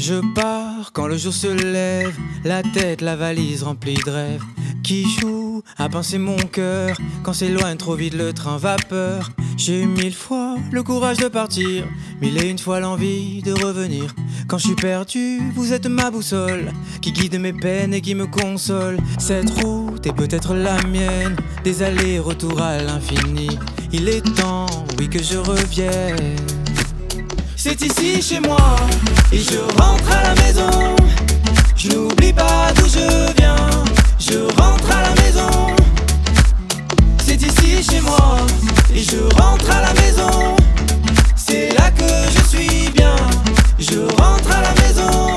Je pars quand le jour se lève, la tête, la valise remplie de rêves. Qui joue à pincer mon cœur quand s'éloigne trop vite le train vapeur. J'ai eu 1000 fois le courage de partir, 1001 fois l'envie de revenir. Quand je suis perdu, vous êtes ma boussole qui guide mes peines et qui me console. Cette route est peut-être la mienne, des allers-retours à l'infini. Il est temps, oui, que je revienne. C'est ici chez moi et je rentre à la maison. Je n'oublie pas d'où je viens, je rentre à la maison. C'est ici chez moi et je rentre à la maison. C'est là que je suis bien, je rentre à la maison.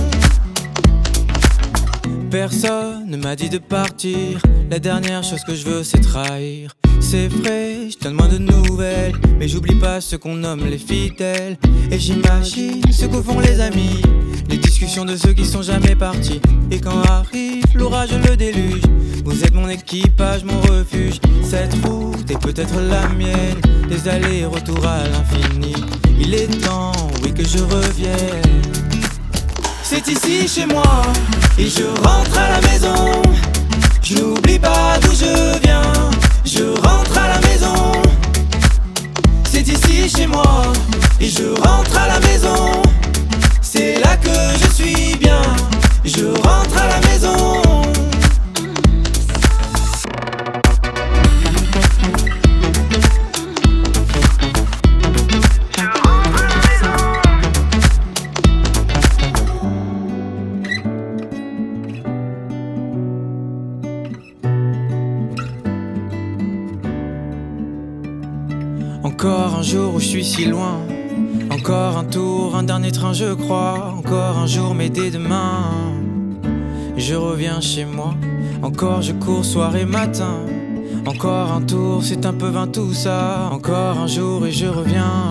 Personne ne m'a dit de partir, la dernière chose que je veux c'est trahir. C'est vrai, je donne moins de nouvelles, mais j'oublie pas ce qu'on nomme les fidèles. Et j'imagine ce que font les amis, les discussions de ceux qui sont jamais partis. Et quand arrive l'orage, le déluge, vous êtes mon équipage, mon refuge. Cette route est peut-être la mienne, des allers-retours à l'infini. Il est temps, oui, que je revienne. C'est ici chez moi et je rentre à la maison. Je n'oublie pas d'où je viens, je rentre à la maison. C'est ici chez moi et je rentre à la maison. C'est là que je suis bien, je rentre à la maison. Encore un jour où je suis si loin, encore un tour, un dernier train je crois. Encore un jour mais dès demain je reviens chez moi. Encore je cours soir et matin, encore un tour, c'est un peu vain tout ça. Encore un jour et je reviens.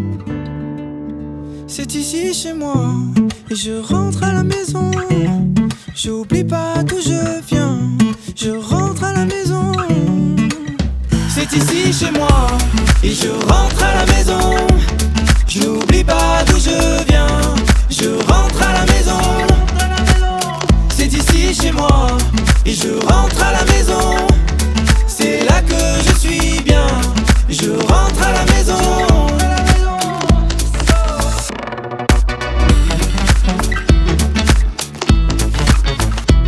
C'est ici chez moi et je rentre à la maison. J'oublie pas d'où je viens, je rentre à la maison. C'est ici chez moi et je rentre à la maison. Je n'oublie pas d'où je viens, je rentre à la maison. C'est ici chez moi et je rentre à la maison. C'est là que je suis bien, je rentre à la maison.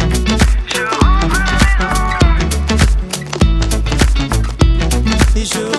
Et je